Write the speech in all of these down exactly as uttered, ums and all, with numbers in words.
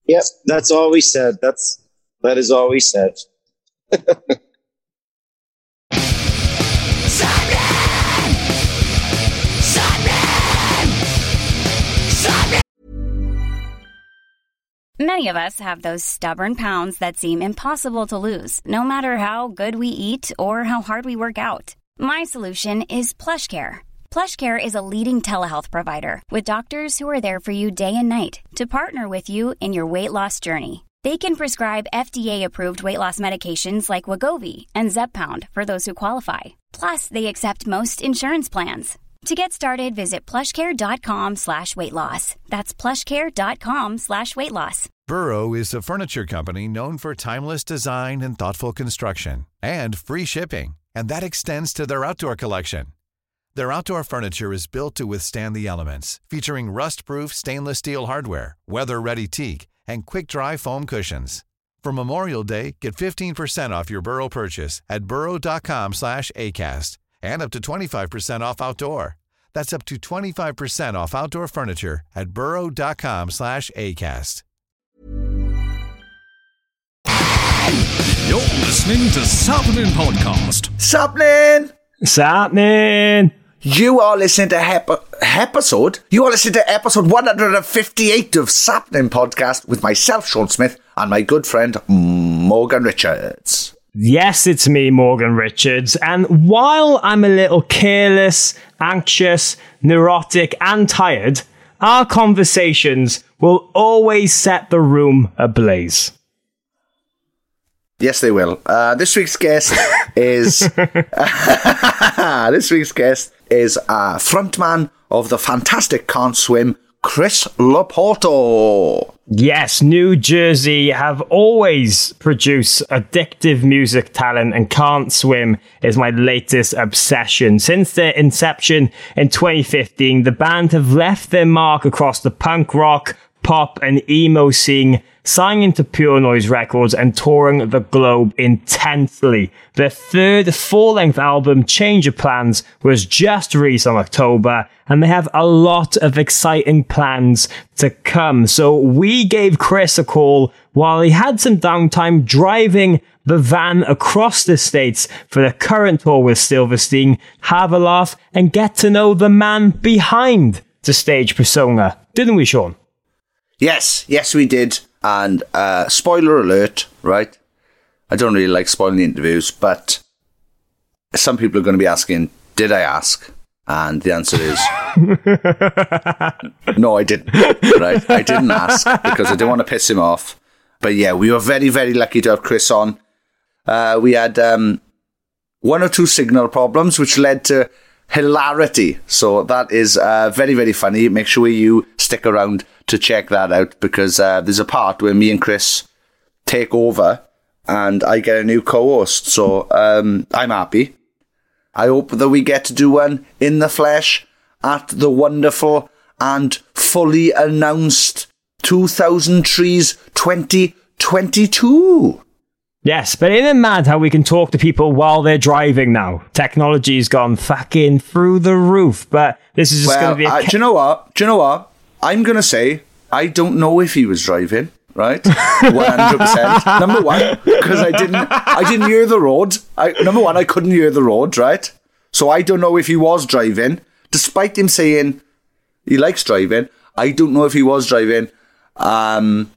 Yep, that's all we said. That's that is all we said. Many of us have those stubborn pounds that seem impossible to lose, no matter how good we eat or how hard we work out. My solution is PlushCare. PlushCare is a leading telehealth provider with doctors who are there for you day and night to partner with you in your weight loss journey. They can prescribe F D A-approved weight loss medications like Wegovy and Zepbound for those who qualify. Plus, they accept most insurance plans. To get started, visit plushcare.com slash weight loss. That's plushcare.com slash weight loss. Burrow is a furniture company known for timeless design and thoughtful construction and free shipping, and that extends to their outdoor collection. Their outdoor furniture is built to withstand the elements, featuring rust-proof stainless steel hardware, weather-ready teak, and quick-dry foam cushions. For Memorial Day, get fifteen percent off your Burrow purchase at burrow.com slash ACAST and up to twenty-five percent off outdoor. That's up to twenty-five percent off outdoor furniture at burrow.com slash ACAST. You're listening to Sapnin Podcast. Sapnin! Sapnin! You are listening to hep- episode. You are listening to episode one hundred fifty-eight of Sapnin Podcast with myself, Sean Smith, and my good friend Morgan Richards. Yes, it's me, Morgan Richards, and while I'm a little careless, anxious, neurotic, and tired, our conversations will always set the room ablaze. Yes, they will. Uh, this week's guest is this week's guest is uh, frontman of the fantastic Can't Swim, Chris Laporto. Yes, New Jersey have always produced addictive music talent, and Can't Swim is my latest obsession. Since their inception in twenty fifteen, the band have left their mark across the punk rock, pop, and emo scene, signing to Pure Noise Records and touring the globe intensely. Their third full-length album, Change of Plans, was just released in October, and they have a lot of exciting plans to come. So we gave Chris a call while he had some downtime driving the van across the states for the current tour with Silverstein, have a laugh, and get to know the man behind the stage persona. Didn't we, Sean? Yes, yes we did. And uh, spoiler alert, right? I don't really like spoiling the interviews, but some people are going to be asking, did I ask? And the answer is, no, I didn't, right? I didn't ask because I didn't want to piss him off. But yeah, we were very, very lucky to have Chris on. Uh, we had um, one or two signal problems, which led to hilarity. So that is uh, very, very funny. Make sure you stick around to check that out, because uh, there's a part where me and Chris take over and I get a new co-host. So um, I'm happy. I hope that we get to do one in the flesh at the wonderful and fully announced two thousand Trees twenty twenty-two. Yes, but isn't it mad how we can talk to people while they're driving now? Technology's gone fucking through the roof, but this is just well, going to be a... uh, Ca- do you know what? Do you know what? I'm going to say, I don't know if he was driving, right? one hundred percent. Number one, because I didn't I didn't hear the road. I, number one, I couldn't hear the road, right? So I don't know if he was driving. Despite him saying he likes driving, I don't know if he was driving. Um,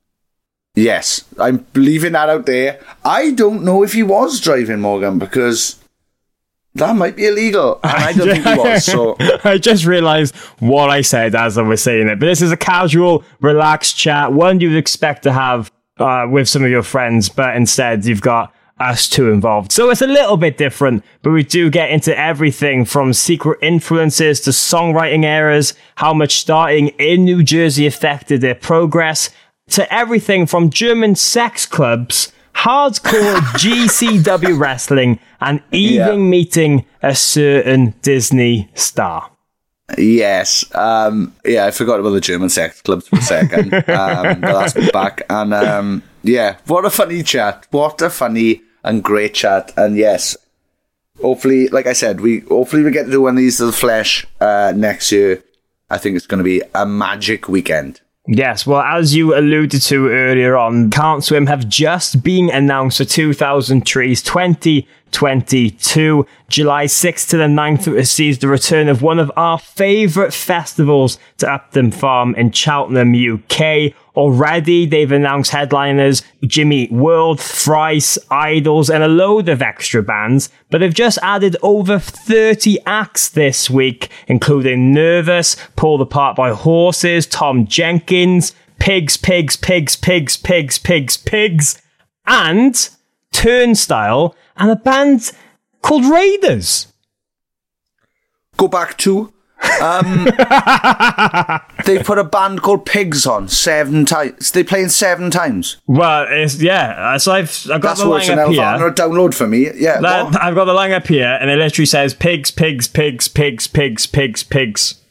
yes, I'm leaving that out there. I don't know if he was driving, Morgan, because... that might be illegal, and I don't think he was, so... I just realised what I said as I was saying it. But this is a casual, relaxed chat, one you'd expect to have uh, with some of your friends, but instead you've got us two involved. So it's a little bit different, but we do get into everything from secret influences to songwriting errors, how much starting in New Jersey affected their progress, to everything from German sex clubs, hardcore G C W wrestling, and even yeah. meeting a certain Disney star. Yes. Um, yeah, I forgot about the German sex clubs for a second. um, but that's me back. And um, yeah, what a funny chat. What a funny and great chat. And yes, hopefully, like I said, we hopefully we get to do one of these to the flesh uh, next year. I think it's going to be a magic weekend. Yes, well, as you alluded to earlier on, Can't Swim have just been announced for two thousand Trees twenty twenty-two. July sixth to the ninth sees the return of one of our favourite festivals to Upton Farm in Cheltenham, U K. Already, they've announced headliners Jimmy Eat World, Thrice, Idols, and a load of extra bands, but they've just added over thirty acts this week, including Nervous, Pulled Apart by Horses, Tom Jenkins, Pigs, Pigs, Pigs, Pigs, Pigs, Pigs, Pigs, and Turnstile, and a band called Raiders. Go back to... Um, they put a band called Pigs on seven times. They playing seven times. Well, it's, yeah. So I've I've got That's the line up here. That's download for me. Yeah, that, I've got the line up here, and it literally says pigs, pigs, pigs, pigs, pigs, pigs, pigs.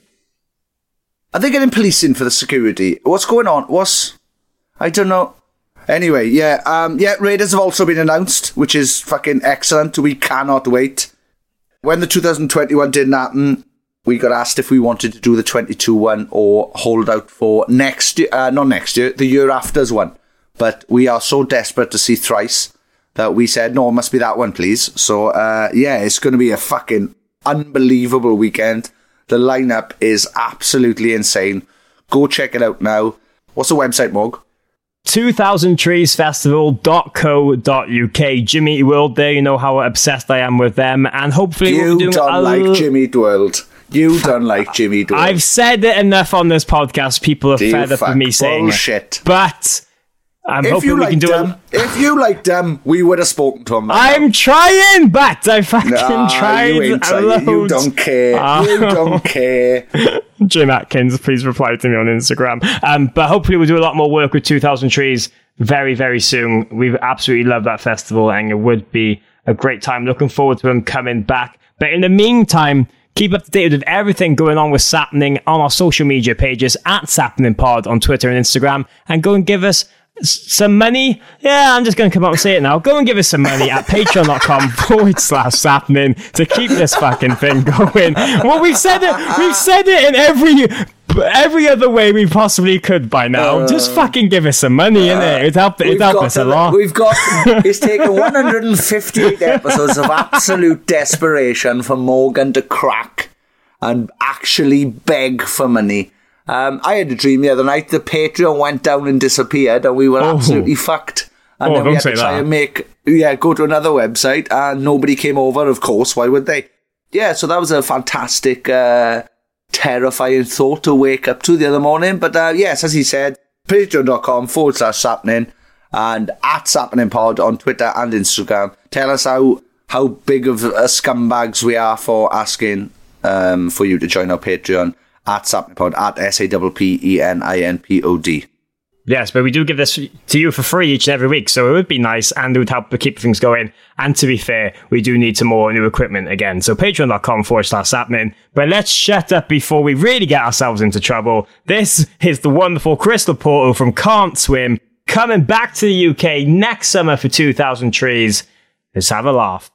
Are they getting police in for the security? What's going on? What's I don't know. Anyway, yeah, um, yeah. Raiders have also been announced, which is fucking excellent. We cannot wait. When the two thousand twenty-one didn't happen, we got asked if we wanted to do the twenty-two one or hold out for next year, uh, not next year, the year after's one. But we are so desperate to see Thrice that we said, no, it must be that one, please. So, uh, yeah, it's going to be a fucking unbelievable weekend. The lineup is absolutely insane. Go check it out now. What's the website, Morg? two thousand trees festival dot co dot uk. Jimmy Eat World there, you know how obsessed I am with them. And hopefully you we'll be doing don't a like l- Jimmy Eat World. You don't like Jimmy Eat World. I've said it enough on this podcast. People are Do fed up fuck with me saying bullshit. it. But I'm if hoping you we liked can do them, it. If you liked them, we would have spoken to them. I'm trying, but I fucking Nah, tried you ain't a trying. load. You don't care. Oh. You don't care. Jim Atkins, please reply to me on Instagram. Um, but hopefully we'll do a lot more work with two thousand Trees very, very soon. We absolutely love that festival, and it would be a great time. Looking forward to them coming back. But in the meantime, keep up to date with everything going on with Sappening on our social media pages at SappeningPod on Twitter and Instagram, and go and give us some money. Yeah, I'm just going to come out and say it now. Go and give us some money at patreon.com forward slash Sappening to keep this fucking thing going. Well, we've said it. We've said it in every every other way we possibly could by now. Uh, just fucking give us some money, uh, innit? It'd help, it'd help us a lot. We've got, it's taken one hundred fifty-eight episodes of absolute desperation for Morgan to crack and actually beg for money. Um, I had a dream the other night. The Patreon went down and disappeared, and we were oh. absolutely fucked. And oh, then we had to try that. and make, yeah, go to another website, and nobody came over, of course. Why would they? Yeah, so that was a fantastic, uh, terrifying thought to wake up to the other morning. But uh, yes, as he said, patreon.com forward slash Sappening and at SappeningPod on Twitter and Instagram. Tell us how, how big of uh, scumbags we are for asking um, for you to join our Patreon. At SappeningPod, at S A P P E N I N P O D. Yes, but we do give this to you for free each and every week, so it would be nice, and it would help to keep things going. And to be fair, we do need some more new equipment again. So patreon.com forward slash Sappening. But let's shut up before we really get ourselves into trouble. This is the wonderful Crystal Portal from Can't Swim, coming back to the U K next summer for two thousand Trees. Let's have a laugh.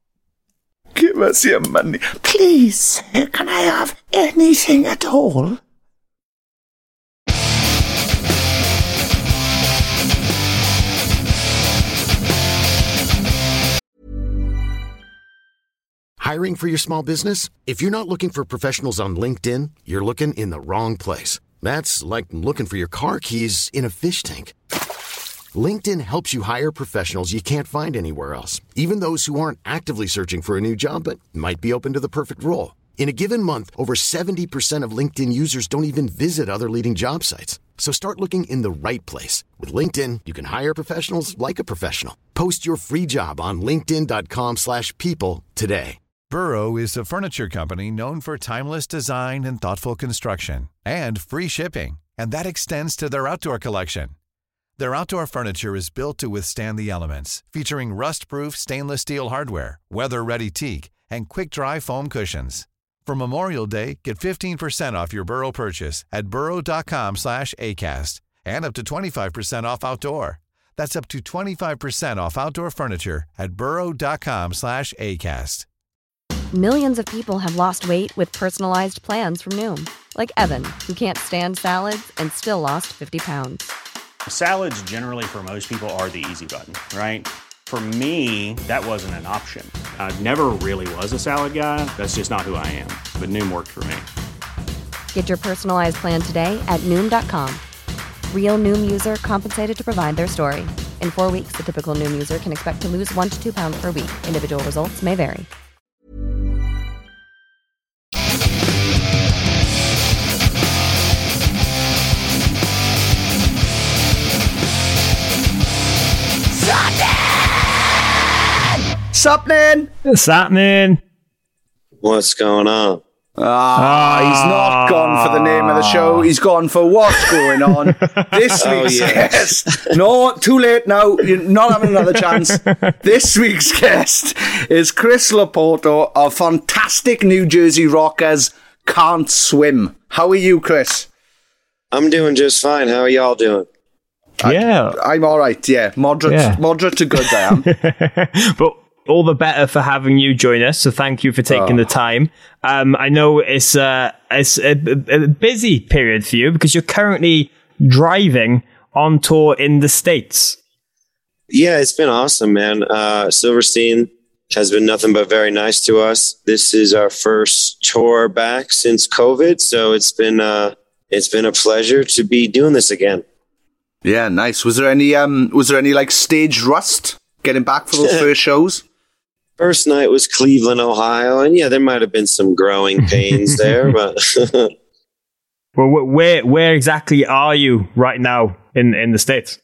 Give us your money. Please, sir, can I have anything at all? Hiring for your small business? If you're not looking for professionals on LinkedIn, you're looking in the wrong place. That's like looking for your car keys in a fish tank. LinkedIn helps you hire professionals you can't find anywhere else, even those who aren't actively searching for a new job but might be open to the perfect role. In a given month, over seventy percent of LinkedIn users don't even visit other leading job sites. So start looking in the right place. With LinkedIn, you can hire professionals like a professional. Post your free job on linkedin.com slash people today. Burrow is a furniture company known for timeless design and thoughtful construction and free shipping, and that extends to their outdoor collection. Their outdoor furniture is built to withstand the elements, featuring rust-proof stainless steel hardware, weather-ready teak, and quick-dry foam cushions. For Memorial Day, get fifteen percent off your Burrow purchase at burrow.com slash ACAST and up to twenty-five percent off outdoor. That's up to twenty-five percent off outdoor furniture at burrow.com slash ACAST. Millions of people have lost weight with personalized plans from Noom. Like Evan, who can't stand salads and still lost fifty pounds. Salads generally for most people are the easy button, right? For me, that wasn't an option. I never really was a salad guy. That's just not who I am. But Noom worked for me. Get your personalized plan today at Noom dot com. Real Noom user compensated to provide their story. In four weeks, the typical Noom user can expect to lose one to two pounds per week. Individual results may vary. Sapnin! Sapnin! What's going on? Ah, he's not gone for the name of the show. He's gone for what's going on. This Oh, week's yeah. guest. No, too late now. You're not having another chance. This week's guest is Chris Laporto of fantastic New Jersey rockers Can't Swim. How are you, Chris? I'm doing just fine. How are y'all doing? Yeah. I, I'm all right, yeah. Moderate, Yeah. moderate to good, I am. But all the better for having you join us. So thank you for taking Oh. the time. Um, I know it's, uh, it's a, a busy period for you because you're currently driving on tour in the States. Yeah, it's been awesome, man. Uh, Silverstein has been nothing but very nice to us. This is our first tour back since COVID, so it's been uh, it's been a pleasure to be doing this again. Yeah, nice. Was there any um was there any like stage rust getting back for those first shows? First night was Cleveland, Ohio, and yeah, there might have been some growing pains there, but Well, wh- where where exactly are you right now in, in the States?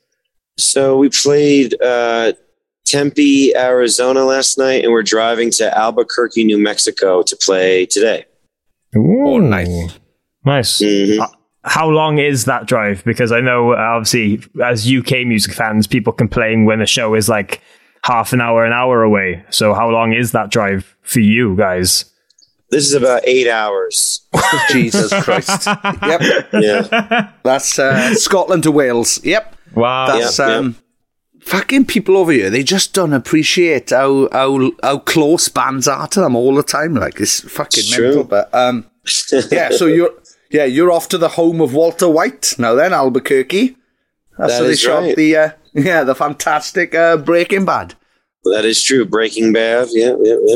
so we played uh, Tempe, Arizona last night, and we're driving to Albuquerque, New Mexico to play today. Ooh, nice. Nice. Mhm. Uh, how long is that drive? Because I know, uh, obviously, as U K music fans, people complain when a show is like half an hour, an hour away. So how long is that drive for you guys? This is about eight hours. Jesus Christ. Yep. Yeah. That's uh, Scotland to Wales. Yep. Wow. That's Yep, yep. um fucking people over here, they just don't appreciate how how how close bands are to them all the time. Like it's fucking It's mental. true. But um yeah, so you're yeah, you're off to the home of Walter White now then, Albuquerque. That's That where they is shot right. the uh, yeah, the fantastic uh, Breaking Bad. That is true. Breaking Bad. Yeah, yeah, yeah.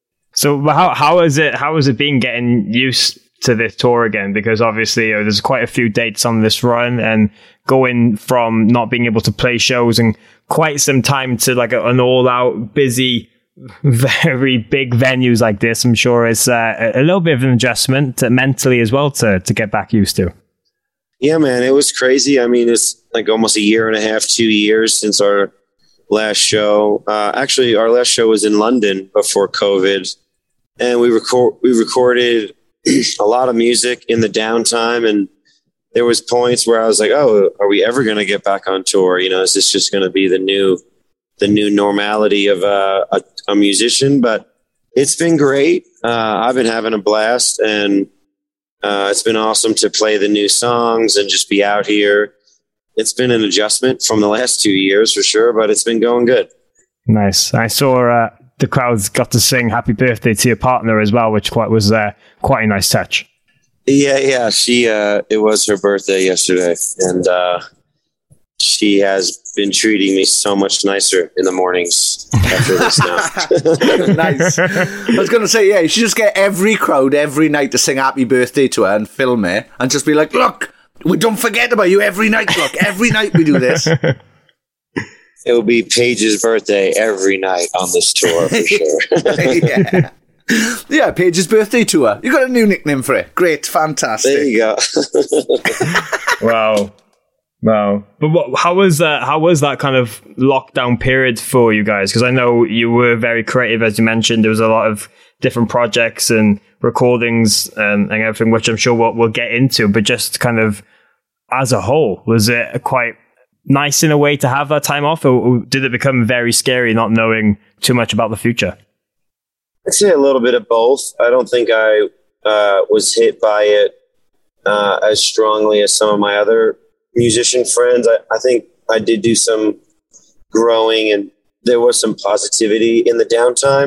So how how is it how has it been getting used to this tour again? Because obviously uh, there's quite a few dates on this run, and going from not being able to play shows in quite some time to like a, an all out busy, very big venues like this, I'm sure it's uh, a little bit of an adjustment uh, mentally as well to to get back used to. Yeah, man, it was crazy. I mean, it's like almost a year and a half, two years since our last show. Uh, actually, our last show was in London before COVID, and we record we recorded a lot of music in the downtime. And there was points where I was like, "Oh, are we ever going to get back on tour? You know, is this just going to be the new the new normality of uh, a, a musician?" But it's been great. Uh, I've been having a blast, and Uh, it's been awesome to play the new songs and just be out here. It's been an adjustment from the last two years for sure, but it's been going good. Nice. I saw uh, the crowds got to sing "Happy Birthday" to your partner as well, which quite was uh, quite a nice touch. Yeah, yeah. She uh, it was her birthday yesterday, and uh, she has been treating me so much nicer in the mornings after this now. Nice. I was going to say, yeah, you should just get every crowd every night to sing happy birthday to her and film it and just be like, look, we don't forget about you every night. Look, every night we do this. It will be Paige's birthday every night on this tour for sure. yeah. Yeah, Paige's birthday tour. You got a new nickname for it. Great, fantastic. There you go. Wow. Wow. But what, how was that? How was that kind of lockdown period for you guys? Because I know you were very creative, as you mentioned. There was a lot of different projects and recordings and, and everything, which I'm sure we'll, we'll get into. But just kind of as a whole, was it quite nice in a way to have that time off, or, or did it become very scary not knowing too much about the future? I'd say a little bit of both. I don't think I uh, was hit by it uh, as strongly as some of my other musician friends. I, I think I did do some growing, and there was some positivity in the downtime,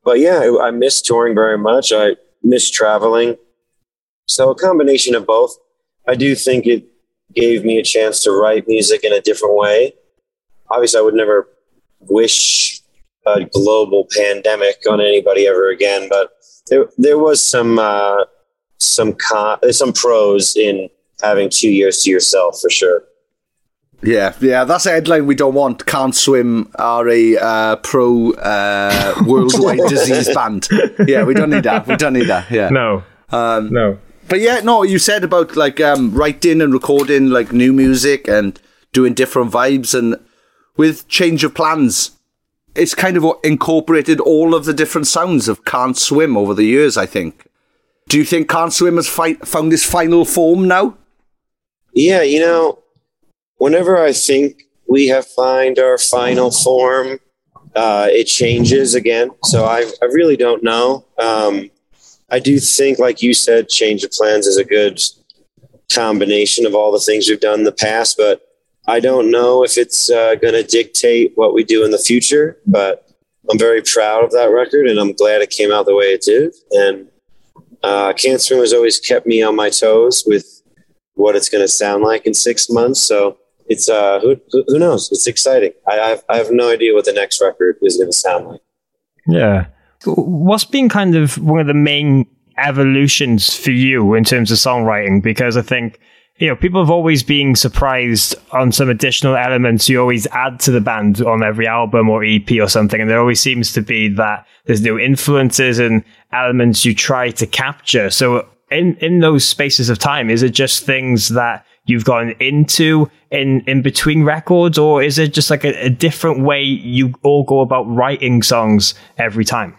but yeah, I miss touring very much. I miss traveling. So a combination of both. I do think it gave me a chance to write music in a different way. Obviously, I would never wish a global pandemic on anybody ever again, but there there was some uh, some con- some pros in having two years to yourself for sure. Yeah, yeah, that's a headline we don't want. Can't Swim are a uh, pro uh, worldwide disease band. Yeah, we don't need that. We don't need that. Yeah, no, um, no. But yeah, no, you said about like um, writing and recording like new music and doing different vibes, and with Change of Plans, it's kind of incorporated all of the different sounds of Can't Swim over the years, I think. Do you think Can't Swim has fi- found its final form now? Yeah, you know, whenever I think we have found our final form, uh, it changes again. So I, I really don't know. Um, I do think, like you said, Change of Plans is a good combination of all the things we've done in the past, but I don't know if it's uh, going to dictate what we do in the future, but I'm very proud of that record, and I'm glad it came out the way it did. And uh, Can't Swim has always kept me on my toes with what it's going to sound like in six months. So it's, uh, who, who knows? It's exciting. I, I have, I have no idea what the next record is going to sound like. Yeah. What's been kind of one of the main evolutions for you in terms of songwriting? Because I think, you know, people have always been surprised on some additional elements you always add to the band on every album or E P or something. And there always seems to be that there's new influences and elements you try to capture. So in, in those spaces of time, is it just things that you've gone into in, in between records, or is it just like a, a different way you all go about writing songs every time?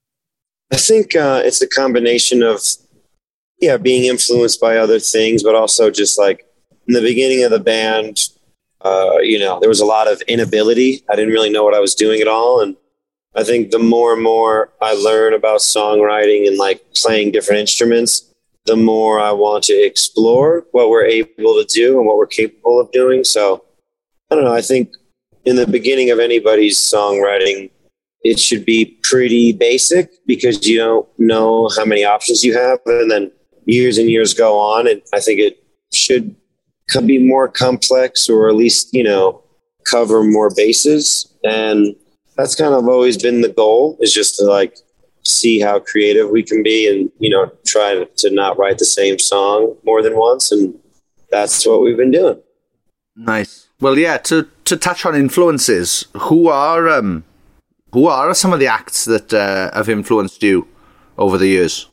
I think uh, it's a combination of, yeah, being influenced by other things, but also just like in the beginning of the band, uh, you know, there was a lot of inability. I didn't really know what I was doing at all. And I think the more and more I learn about songwriting and like playing different instruments, the more I want to explore what we're able to do and what we're capable of doing. So I don't know. I think in the beginning of anybody's songwriting, it should be pretty basic because you don't know how many options you have. And then years and years go on, and I think it should be more complex, or at least, you know, cover more bases. And that's kind of always been the goal, is just to like see how creative we can be and, you know, try to not write the same song more than once. And that's what we've been doing. Nice. Well, yeah, to, to touch on influences, who are, um, who are some of the acts that uh, have influenced you over the years?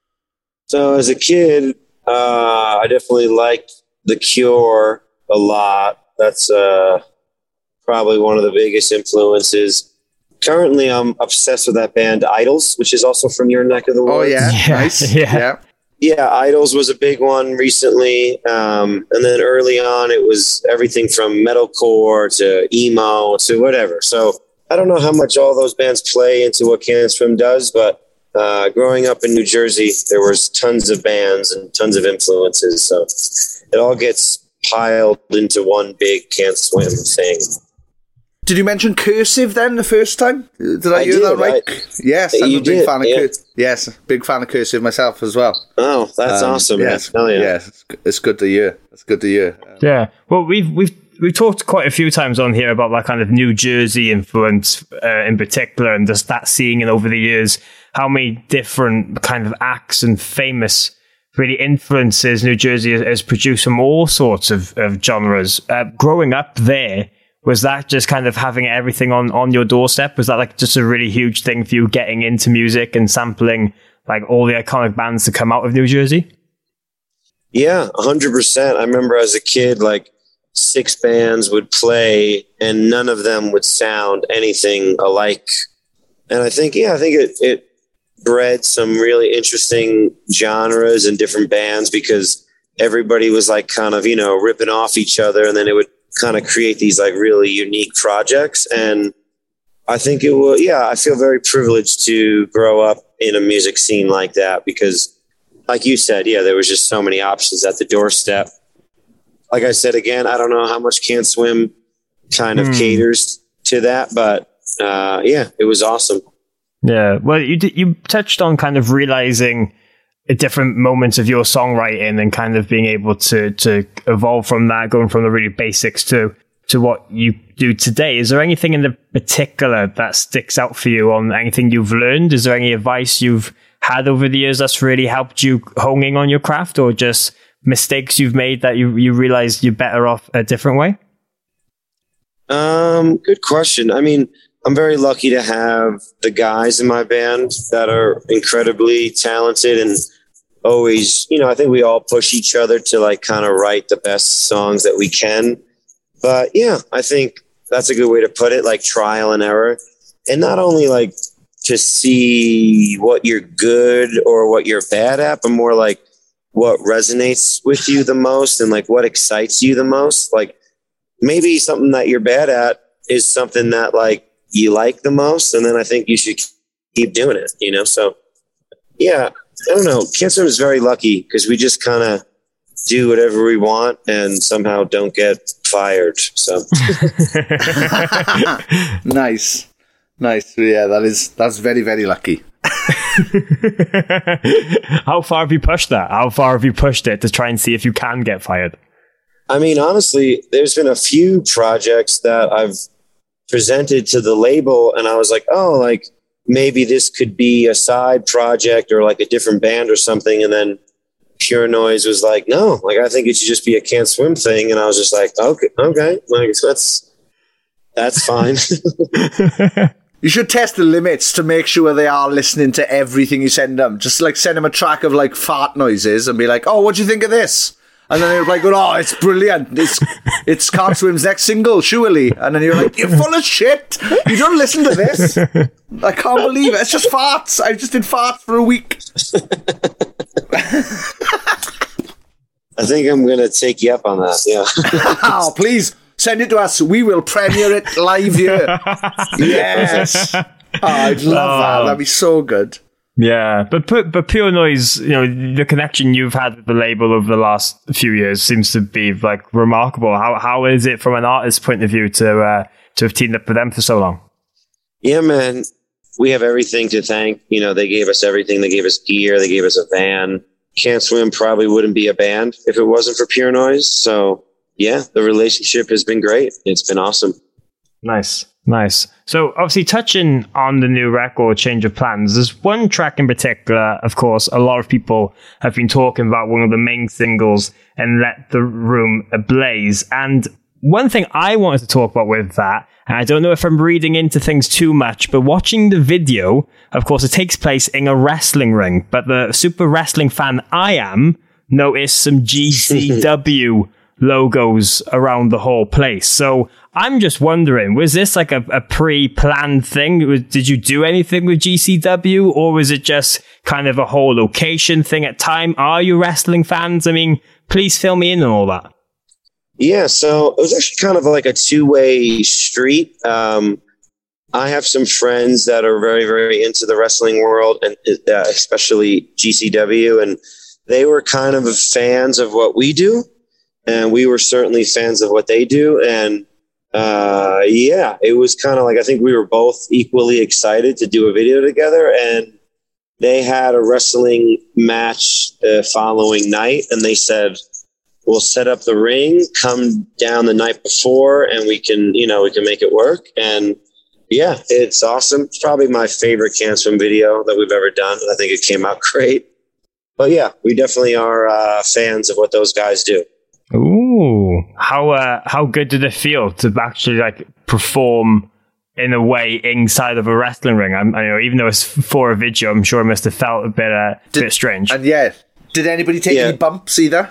So as a kid, uh, I definitely liked The Cure a lot. That's uh, probably one of the biggest influences. Currently, I'm obsessed with that band Idols, which is also from your neck of the woods. Oh, yeah. Yeah. Nice. Yeah. Yeah. Yeah, Idols was a big one recently. Um, and then early on, it was everything from metalcore to emo to whatever. So I don't know how much all those bands play into what Can't Swim does, but uh, growing up in New Jersey, there was tons of bands and tons of influences. So it all gets piled into one big Can't Swim thing. Did you mention Cursive then the first time? Did I, I hear did. that right? I, yes, I'm you a big did, fan of yeah. Cursive. Yes, big fan of Cursive myself as well. Oh, that's Um, awesome. Yes, Hell yeah. yes, it's, it's good to hear. It's good to hear. Um, Yeah. Well, we've we've we've talked quite a few times on here about that kind of New Jersey influence uh, in particular, and just that seeing it over the years, how many different kind of acts and famous really influences New Jersey has, has produced from all sorts of, of genres. Uh, growing up there, was that just kind of having everything on, on your doorstep? Was that like just a really huge thing for you getting into music and sampling like all the iconic bands to come out of New Jersey? Yeah, one hundred percent. I remember as a kid, like six bands would play and none of them would sound anything alike. And I think, yeah, I think it, it bred some really interesting genres and different bands because everybody was like kind of, you know, ripping off each other, and then it would kind of create these like really unique projects. And I think it will, yeah, I feel very privileged to grow up in a music scene like that because like you said, yeah, there was just so many options at the doorstep. Like I said, again, I don't know how much Can't Swim kind of mm. caters to that, but uh, yeah, it was awesome. Yeah. Well, you did, you touched on kind of realizing different moments of your songwriting and kind of being able to to evolve from that, going from the really basics to to what you do today. Is there anything in the particular that sticks out for you on anything you've learned? Is there any advice you've had over the years that's really helped you honing on your craft, or just mistakes you've made that you, you realize you're better off a different way? Um, good question. I mean, I'm very lucky to have the guys in my band that are incredibly talented and always, you know, I think we all push each other to like kind of write the best songs that we can. But yeah, I think that's a good way to put it, like trial and error. And not only like to see what you're good or what you're bad at, but more like what resonates with you the most and like what excites you the most. Like maybe something that you're bad at is something that like you like the most. And then I think you should keep doing it, you know? So yeah, I don't know. Can't Swim is very lucky because we just kind of do whatever we want and somehow don't get fired. So nice. Nice. Yeah, that is, that's very, very lucky. How far have you pushed that? How far have you pushed it to try and see if you can get fired? I mean, honestly, there's been a few projects that I've presented to the label and I was like, oh, like maybe this could be a side project or like a different band or something. And then Pure Noise was like, no, like I think it should just be a Can't Swim thing. And I was just like, okay, okay, like that's that's fine. You should test the limits to make sure they are listening to everything you send them. Just like send them a track of like fart noises and be like, oh, what do you think of this? And then they're like, oh, it's brilliant. It's it's Can't Swim's next single, surely. And then you're like, you're full of shit. You don't listen to this. I can't believe it. It's just farts. I just did farts for a week. I think I'm going to take you up on that. Yeah. Oh, please. Send it to us. We will premiere it live here. Yes. Oh, I'd love oh. that. That'd be so good. Yeah, but but Pure Noise, you know, the connection you've had with the label over the last few years seems to be like remarkable. How how is it from an artist's point of view to uh, to have teamed up with them for so long? Yeah, man, we have everything to thank. You know, they gave us everything. They gave us gear. They gave us a van. Can't Swim probably wouldn't be a band if it wasn't for Pure Noise. So yeah, the relationship has been great. It's been awesome. Nice. Nice. So obviously touching on the new record, Change of Plans, there's one track in particular, of course, a lot of people have been talking about, one of the main singles, and Let the Room Ablaze. And one thing I wanted to talk about with that, and I don't know if I'm reading into things too much, but watching the video, of course, it takes place in a wrestling ring, but the super wrestling fan I am noticed some G C W logos around the whole place. So I'm just wondering, was this like a, a pre-planned thing? Did you do anything with G C W, or was it just kind of a whole location thing at time? Are you wrestling fans? I mean, please fill me in on all that. Yeah, so it was actually kind of like a two-way street. Um, I have some friends that are very, very into the wrestling world, and uh, especially G C W, and they were kind of fans of what we do, and we were certainly fans of what they do, and Uh, yeah, it was kind of like, I think we were both equally excited to do a video together, and they had a wrestling match the following night, and they said, we'll set up the ring, come down the night before, and we can, you know, we can make it work. And yeah, it's awesome. It's probably my favorite Can't Swim video that we've ever done. I think it came out great. But yeah, we definitely are uh, fans of what those guys do. Ooh, how uh, how good did it feel to actually like perform in a way inside of a wrestling ring? I'm, I know, even though it's for a video, I'm sure it must have felt a bit uh, did, bit strange. And yeah, did anybody take yeah. any bumps either?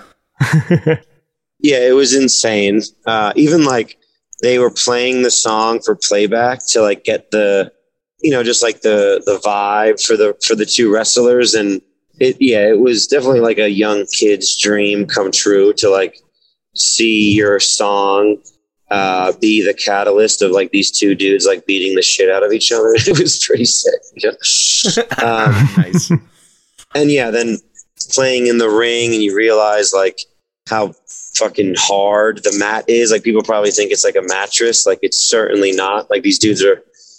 Yeah, it was insane. Uh, even like they were playing the song for playback to like get the, you know, just like the the vibe for the for the two wrestlers, and it yeah, it was definitely like a young kid's dream come true to like see your song uh, be the catalyst of like these two dudes like beating the shit out of each other. It was pretty sick. Yeah. Um, nice. And yeah, then playing in the ring, and you realize like how fucking hard the mat is. Like people probably think it's like a mattress. Like it's certainly not. Like these dudes are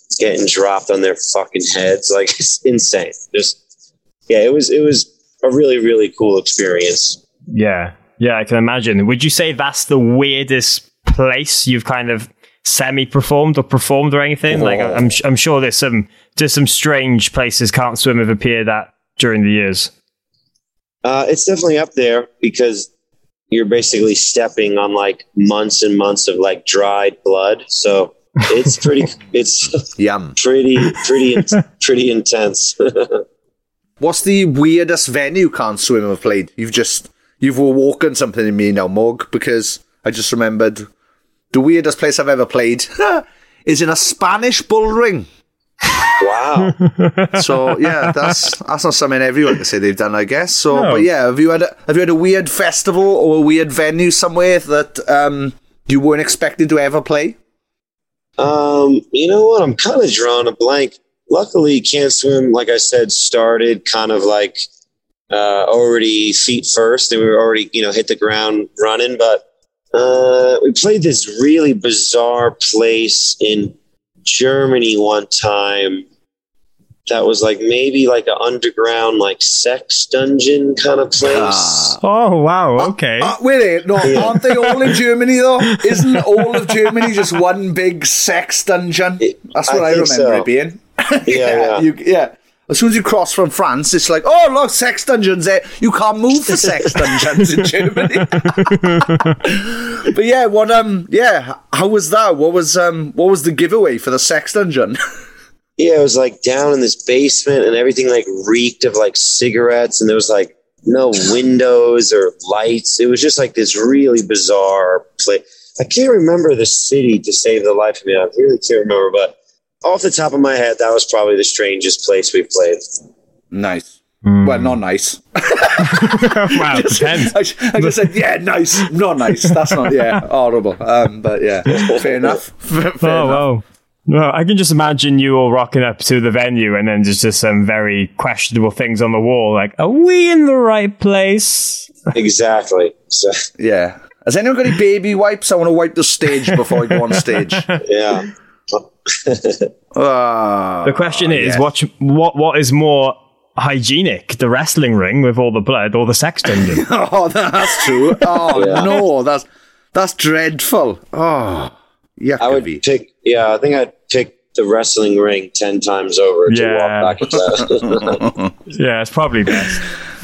getting dropped on their fucking heads. Like, it's insane. Just, yeah, it was, it was a really, really cool experience. Yeah. Yeah, I can imagine. Would you say that's the weirdest place you've kind of semi-performed or performed or anything? Oh. Like, I'm, I'm sure there's some, there's some strange places Can't Swim have appeared at during the years. Uh, it's definitely up there because you're basically stepping on like months and months of like dried blood. So it's pretty, it's Yum. pretty, pretty, pretty intense. What's the weirdest venue Can't Swim have played? You've just, you've awoken something in me now, Mug, because I just remembered the weirdest place I've ever played is in a Spanish bull ring. Wow. So yeah, that's that's not something everyone can say they've done, I guess. So, no. But yeah, have you had a, have you had a weird festival or a weird venue somewhere that um, you weren't expected to ever play? Um, you know what? I'm kind of drawing a blank. Luckily, Can't Swim, like I said, started kind of like uh, already feet first, and we were already, you know, hit the ground running. But uh, we played this really bizarre place in Germany one time that was like maybe like an underground like sex dungeon kind of place. Ah. Oh wow, okay. Uh, uh, wait, no, Yeah. aren't they all in Germany though? Isn't all of Germany just one big sex dungeon? That's what I, I remember think so. it being. Yeah, yeah. You, yeah. As soon as you cross from France, it's like, oh look, sex dungeons there. You can't move for sex dungeons in Germany. But yeah, what um, yeah, how was that? What was um, what was the giveaway for the sex dungeon? Yeah, it was like down in this basement and everything like reeked of like cigarettes, and there was like no windows or lights. It was just like this really bizarre place. I can't remember the city to save the life of me. I really can't remember, but off the top of my head, that was probably the strangest place we've played. Nice. Mm. Well, not nice. Wow, depends. I, I just said, yeah, nice. Not nice. That's not, yeah, horrible. Um, but yeah, fair enough. Fair Oh, enough. wow. No, I can just imagine you all rocking up to the venue and then just, just some very questionable things on the wall. Like, are we in the right place? Exactly. So, Yeah. Has anyone got any baby wipes? I want to wipe the stage before I go on stage. yeah. Uh, The question is, yeah. what, what what is more hygienic, the wrestling ring with all the blood or the sex dungeon? Oh, that's true. Oh, Yeah. no. That's that's dreadful. Oh, yucky. I would pick, yeah, I think I'd pick the wrestling ring ten times over to Yeah. walk back into that. Yeah, it's probably best.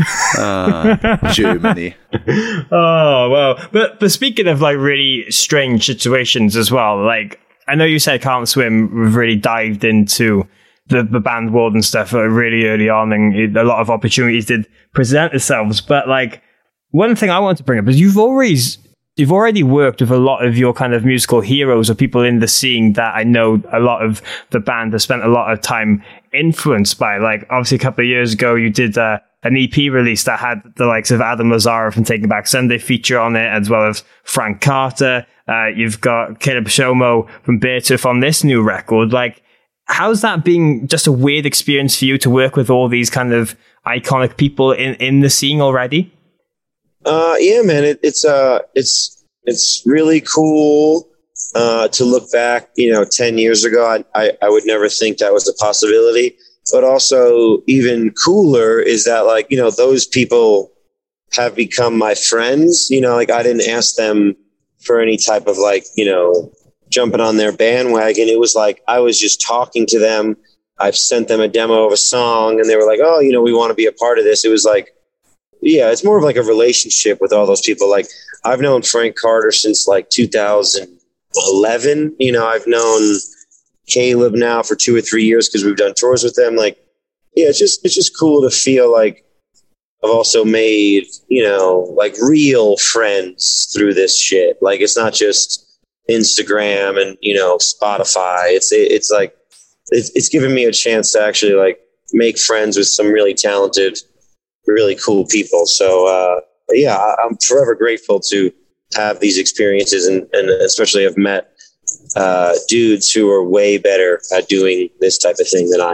uh, Germany. Oh, well. But, but speaking of like really strange situations as well, like, I know you said Can't Swim, we've really dived into the, the band world and stuff uh, really early on, and it, a lot of opportunities did present themselves. But like, one thing I want to bring up is you've always you've already worked with a lot of your kind of musical heroes or people in the scene that I know a lot of the band have spent a lot of time influenced by. Like, obviously, a couple of years ago, you did uh, an E P release that had the likes of Adam Lazzara from Taking Back Sunday feature on it, as well as Frank Carter. Uh, you've got Caleb Shomo from Beartooth on this new record. Like, how's that been just a weird experience for you to work with all these kind of iconic people in, in the scene already? Uh, yeah, man, it, it's uh, it's it's really cool uh, to look back. You know, ten years ago, I, I I would never think that was a possibility. But also, even cooler is that, like, you know, those people have become my friends. You know, like, I didn't ask them for any type of, like, you know, jumping on their bandwagon. It was like I was just talking to them. I've sent them a demo of a song, and they were like, "Oh, you know, we want to be a part of this." It was like, yeah, it's more of like a relationship with all those people. Like, I've known Frank Carter since like two thousand eleven. You know, I've known Caleb now for two or three years because we've done tours with them. Like, yeah, it's just it's just cool to feel like I've also made, you know, like real friends through this shit. Like, it's not just Instagram and, you know, Spotify. It's it, it's like it's it's given me a chance to actually like make friends with some really talented, really cool people. So uh, yeah, I, I'm forever grateful to have these experiences, and, and especially have met uh, dudes who are way better at doing this type of thing than I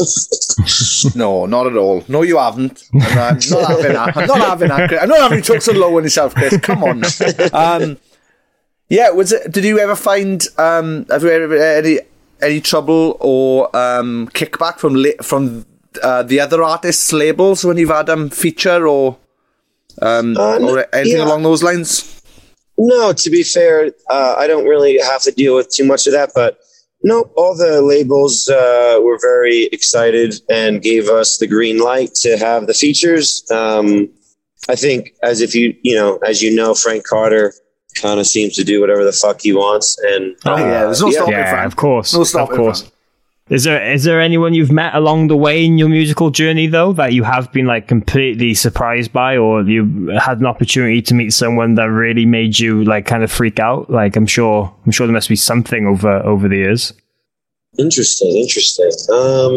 am. No, not at all. No, you haven't. I'm not having that. I'm not having that. Chris. I'm not having you talk so low on yourself, Chris. Come on. Um, yeah, was it? Did you ever find? Um, have you ever any any trouble or um, kickback from la- from uh, the other artists' labels when you've had them um, feature or um, uh, or anything yeah. along those lines? No, to be fair, uh, I don't really have to deal with too much of that, but no, all the labels uh, were very excited and gave us the green light to have the features. Um, I think, as if you, you know, as you know, Frank Carter kind of seems to do whatever the fuck he wants, and oh, uh, yeah, there's no yeah, stopping, yeah, Frank. of course, no stopping, of course. Frank. Is there is there anyone you've met along the way in your musical journey though that you have been like completely surprised by, or you had an opportunity to meet someone that really made you like kind of freak out? Like I'm sure I'm sure there must be something over over the years. Interesting, interesting. Um,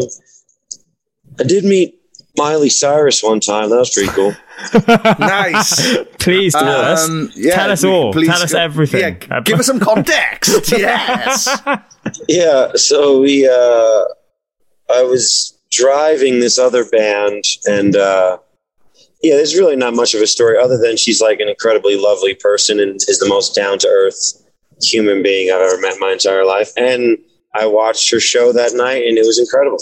I did meet Miley Cyrus one time. That was pretty cool. Nice. Please tell um, us. Yeah, tell us all. Tell us go, everything. Yeah, give us some context. Yes. Yeah. So we, uh, I was driving this other band, and uh, yeah, there's really not much of a story other than she's like an incredibly lovely person and is the most down to earth human being I've ever met in my entire life. And I watched her show that night, and it was incredible.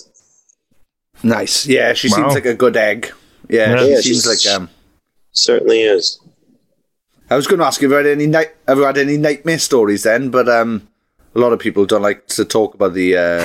Nice. Yeah, she wow. seems like a good egg. Yeah, yeah she seems like um certainly is. I was going to ask you about any night ever had any nightmare stories then, but um a lot of people don't like to talk about the uh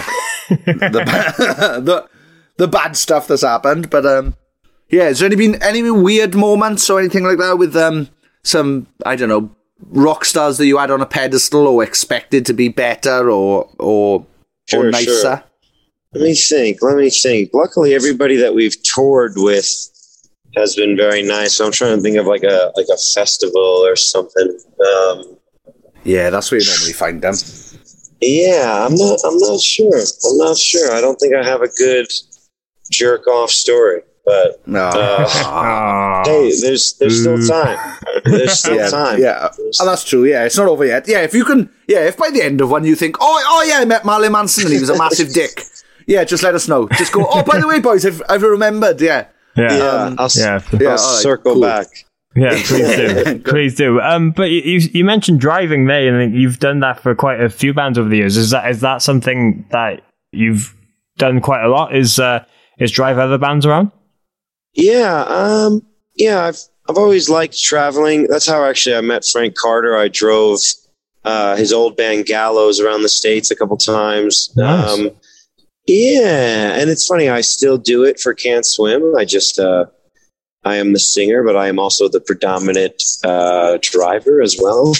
the, the the bad stuff that's happened, but um yeah, has there any been any weird moments or anything like that with um some I don't know rock stars that you had on a pedestal or expected to be better or or sure, or nicer? Sure. Let me think. Let me think. Luckily, everybody that we've toured with has been very nice. So I'm trying to think of like a like a festival or something. Um, yeah, that's where you normally find them. Yeah, I'm not. I'm not sure. I'm not sure. I don't think I have a good jerk off story. But no. uh, hey, there's there's still time. There's still yeah, time. Yeah, oh, that's true. Yeah, it's not over yet. Yeah, if you can. Yeah, if by the end of one you think, oh, oh yeah, I met Marilyn Manson and he was a massive dick. Yeah, just let us know. Just go, oh, by the way, boys, I've, I've remembered, yeah. Yeah, yeah um, I'll, yeah, I'll right, circle cool. back. Yeah, please do. Please do. Um, but you you mentioned driving there, and you've done that for quite a few bands over the years. Is that is that something that you've done quite a lot? Is uh, is drive other bands around? Yeah, um, yeah. I've I've always liked traveling. That's how actually I met Frank Carter. I drove uh, his old band Gallows around the States a couple times. Nice. Um, Yeah, and it's funny, I still do it for Can't Swim. I just, uh, I am the singer, but I am also the predominant uh, driver as well.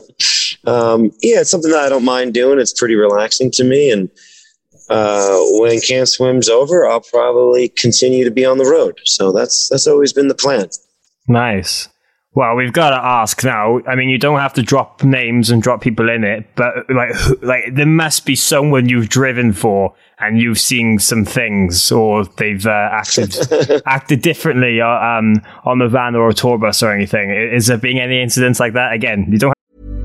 um, yeah, it's something that I don't mind doing. It's pretty relaxing to me. And uh, when Can't Swim's over, I'll probably continue to be on the road. So that's that's always been the plan. Nice. Well, we've got to ask now. I mean, you don't have to drop names and drop people in it, but like, like there must be someone you've driven for and you've seen some things, or they've uh, acted acted differently uh, um, on the van or a tour bus or anything. Is there been any incidents like that? Again, you don't.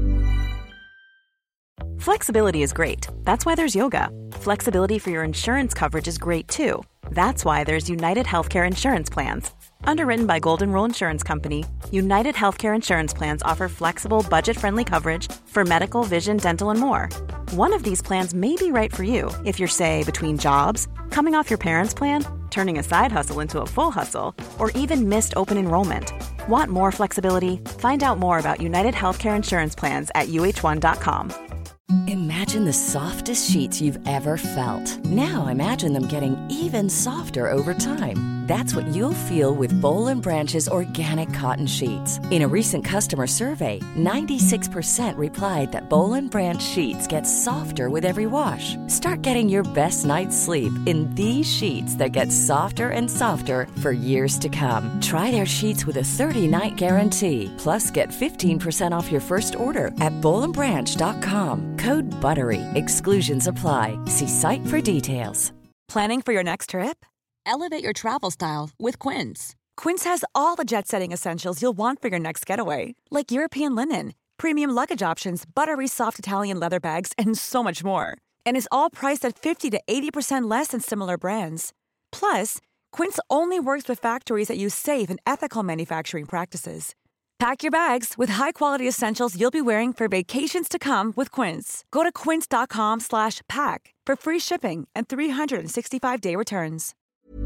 Flexibility is great. That's why there's yoga. Flexibility for your insurance coverage is great too. That's why there's United Healthcare Insurance Plans. Underwritten by Golden Rule Insurance Company, United Healthcare Insurance Plans offer flexible, budget-friendly coverage for medical, vision, dental, and more. One of these plans may be right for you if you're, say, between jobs, coming off your parents' plan, turning a side hustle into a full hustle, or even missed open enrollment. Want more flexibility? Find out more about United Healthcare Insurance Plans at U H one dot com. Imagine the softest sheets you've ever felt. Now imagine them getting even softer over time. That's what you'll feel with Boll and Branch's organic cotton sheets. In a recent customer survey, ninety-six percent replied that Boll and Branch sheets get softer with every wash. Start getting your best night's sleep in these sheets that get softer and softer for years to come. Try their sheets with a thirty-night guarantee. Plus, get fifteen percent off your first order at boll and branch dot com. Code BUTTERY. Exclusions apply. See site for details. Planning for your next trip? Elevate your travel style with Quince. Quince has all the jet-setting essentials you'll want for your next getaway, like European linen, premium luggage options, buttery soft Italian leather bags, and so much more. And is all priced at fifty to eighty percent less than similar brands. Plus, Quince only works with factories that use safe and ethical manufacturing practices. Pack your bags with high-quality essentials you'll be wearing for vacations to come with Quince. Go to quince.com slash pack for free shipping and three sixty-five day returns.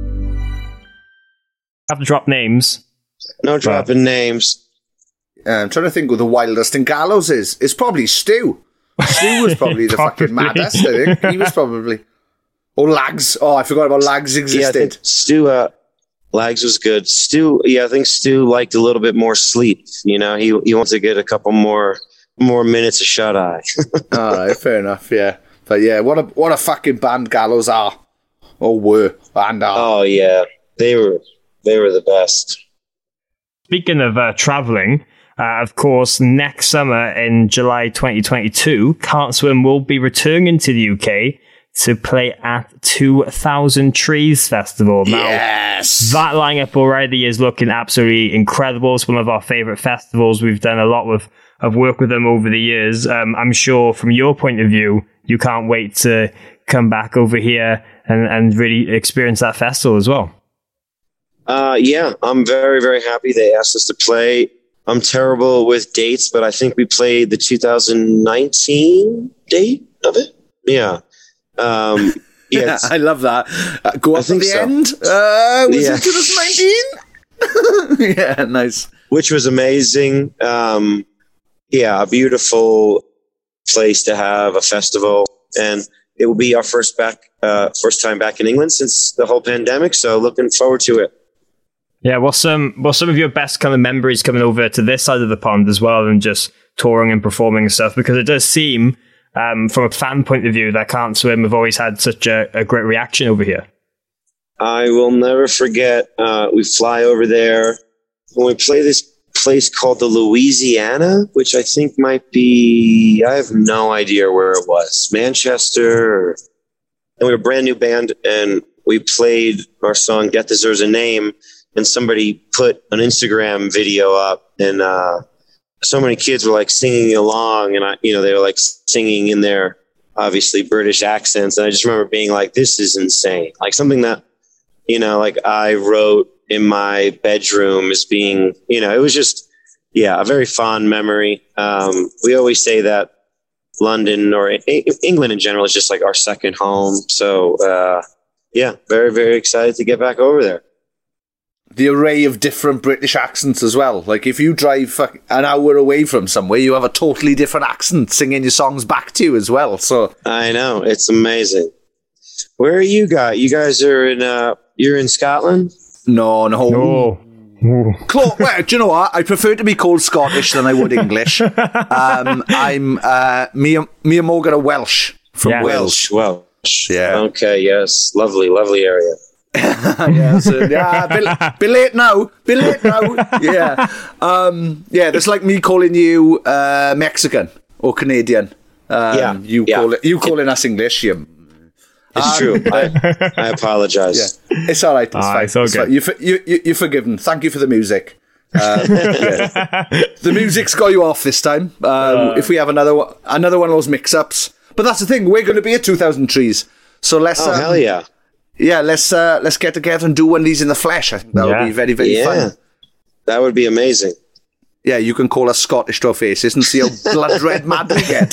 Have to drop names. No dropping names. Uh, I'm trying to think who the wildest in Gallows is. It's probably Stu. Stu was probably the Probably. fucking maddest, I think. He was probably... Or Lags. Oh, I forgot about Lags Yeah, I existed. think Stu, uh, Lags was good. Stu, yeah, I think Stu liked a little bit more sleep. You know, he he wants to get a couple more more minutes of shut eye. All right, fair enough, yeah. But yeah, what a what a fucking band Gallows are. Or were. And are. Oh, yeah. They were, they were the best. Speaking of uh, traveling, uh, of course, next summer in July twenty twenty-two, Can't Swim will be returning to the U K to play at two thousand Trees Festival. Now, yes! That lineup already is looking absolutely incredible. It's one of our favourite festivals. We've done a lot with, of work with them over the years. Um, I'm sure from your point of view, you can't wait to come back over here and, and really experience that festival as well. Uh, yeah, I'm very, very happy they asked us to play. I'm terrible with dates, but I think we played the two thousand nineteen date of it. Yeah. Um, yeah, Yeah, I love that. Uh, go I up to think the so. end. Uh, was Yeah. it twenty nineteen? Yeah, nice. which was amazing. Um, yeah, a beautiful place to have a festival, and it will be our first back, uh, first time back in England since the whole pandemic. So looking forward to it. Yeah, what's some what's some of your best kind of memories coming over to this side of the pond as well, and just touring and performing and stuff? Because it does seem, um, from a fan point of view, that Can't Swim have always had such a, a great reaction over here. I will never forget. Uh, we fly over there when we play this place called the Louisiana, which I think might be, I have no idea where it was, Manchester. Or, and we were a brand new band, and we played our song Death Deserves a Name, and somebody put an Instagram video up, and uh, so many kids were like singing along, and I, you know, they were like singing in their obviously British accents, and I just remember being like, this is insane. Like something that, you know, like I wrote in my bedroom as being, you know, it was just, yeah, a very fond memory. Um, we always say that London or e- England in general is just like our second home. So, uh, yeah, very, very excited to get back over there. The array of different British accents as well. Like if you drive fuck- an hour away from somewhere, you have a totally different accent singing your songs back to you as well. So I know, it's amazing. Where are you guys? You guys are in, uh, you're in Scotland? No, no. Oh. Clo- well, do you know what? I prefer to be called Scottish than I would English. Um, I'm uh, me, and- me and Morgan are Welsh from Yeah. Wales. Welsh, Welsh. Yeah. Okay, yes. Lovely, lovely area. yeah, so, yeah, bit, bit late now. Bit late now. Yeah, um, yeah. That's like me calling you uh, Mexican or Canadian. Um, Yeah, you yeah. call it. You calling us English. You, It's Um, true. I, I apologize. yeah, it's all right. It's Ah, fine. it's all It's good. fine. You, for- you, you, you're forgiven. Thank you for the music. Um, yeah. The music's got you off this time. Um, Uh. if we have another one, another one of those mix-ups, but that's the thing. We're going to be at two thousand Trees, so let's. Oh, um, hell yeah. Yeah, let's uh, let's get together and do one of these in the flesh. I think that Yeah. would be very very Yeah. fun. That would be amazing. Yeah, you can call us Scottish to our faces and see how blood red mad we get.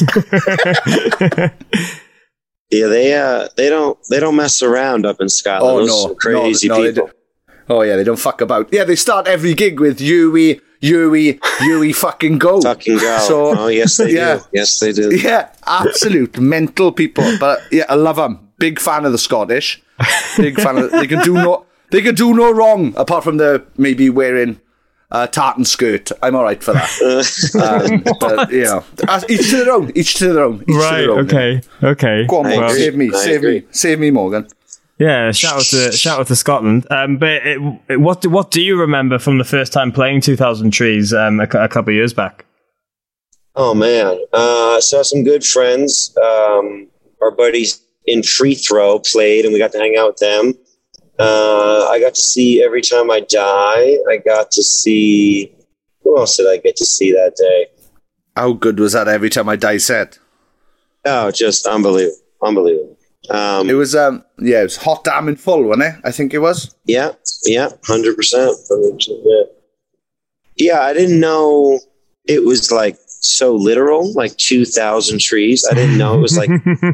Yeah, they uh, they don't they don't mess around up in Scotland. Oh Those no, are crazy no, no, they people. don't. Oh yeah, they don't fuck about. Yeah, they start every gig with Yui, Yui, Yui, fucking go, Fucking go. So, oh yes, they yeah. do. Yes, they do. Yeah, absolute mental people. But yeah, I love them. Big fan of the Scottish. Big fan of. They can do no. They can do no wrong apart from the maybe wearing a tartan skirt. I'm all right for that. um, but you know, uh, each to their own. Each to their own. Each to Right, their own. okay, okay. Go on, I Morgan. agree. Save me. I Save agree. me. Save me, Morgan. Yeah, shout out to shout out to Scotland. Um, but it, it, what do, what do you remember from the first time playing two thousand Trees um, a, cou- a couple of years back? Oh man, uh, saw some good friends. Um, our buddies in Free Throw played, and we got to hang out with them. Uh, I got to see Every Time I Die. I got to see. Who else did I get to see that day? How good was that? Every time I die set. Oh, just unbelievable, unbelievable. Um, It was um yeah, it was Hot Damn in full, wasn't it? I think it was. yeah, yeah, hundred percent, hundred percent. Yeah. Yeah, I didn't know it was like so literal, like two thousand trees. I didn't know it was like